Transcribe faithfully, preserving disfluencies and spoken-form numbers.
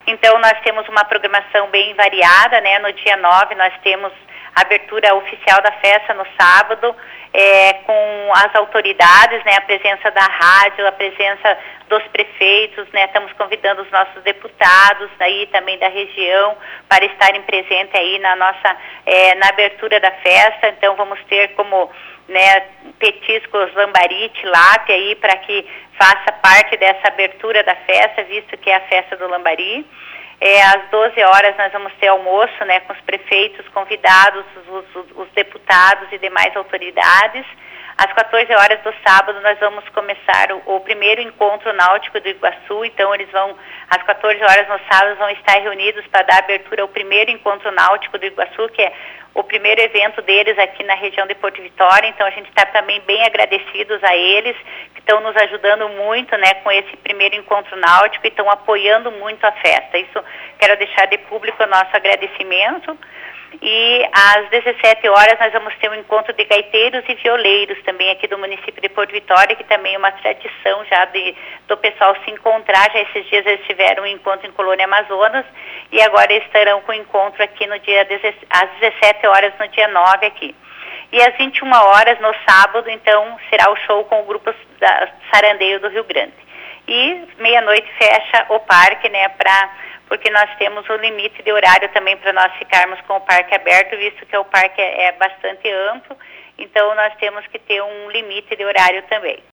Então, nós temos uma programação bem variada, né? No dia nove, nós temos a abertura oficial da festa no sábado, é, com as autoridades, né? A presença da rádio, a presença dos prefeitos, né? Estamos convidando os nossos deputados aí também da região para estarem presentes aí na nossa, é, na abertura da festa. Então, vamos ter como, né, petiscos lambari, tilápia aí para que faça parte dessa abertura da festa, visto que é a festa do lambari. É, às doze horas nós vamos ter almoço, né, com os prefeitos convidados, os, os, os deputados e demais autoridades. Às quatorze horas do sábado nós vamos começar o, o primeiro encontro náutico do Iguaçu, então eles vão, às quatorze horas no sábado, vão estar reunidos para dar abertura ao primeiro encontro náutico do Iguaçu, que é o primeiro evento deles aqui na região de Porto Vitória. Então a gente está também bem agradecidos a eles, que estão nos ajudando muito, né, com esse primeiro encontro náutico e estão apoiando muito a festa. Isso quero deixar de público o nosso agradecimento. E às dezessete horas nós vamos ter um encontro de gaiteiros e violeiros também aqui do município de Porto Vitória, que também é uma tradição já de, do pessoal se encontrar. Já esses dias eles tiveram um encontro em Colônia Amazonas e agora eles estarão com o encontro aqui no dia, às dezessete horas no dia nove aqui. E às vinte e uma horas no sábado, então, será o show com o grupo da Sarandeio do Rio Grande. E meia-noite fecha o parque, né, para... porque nós temos um limite de horário também para nós ficarmos com o parque aberto, visto que o parque é, é bastante amplo, então nós temos que ter um limite de horário também.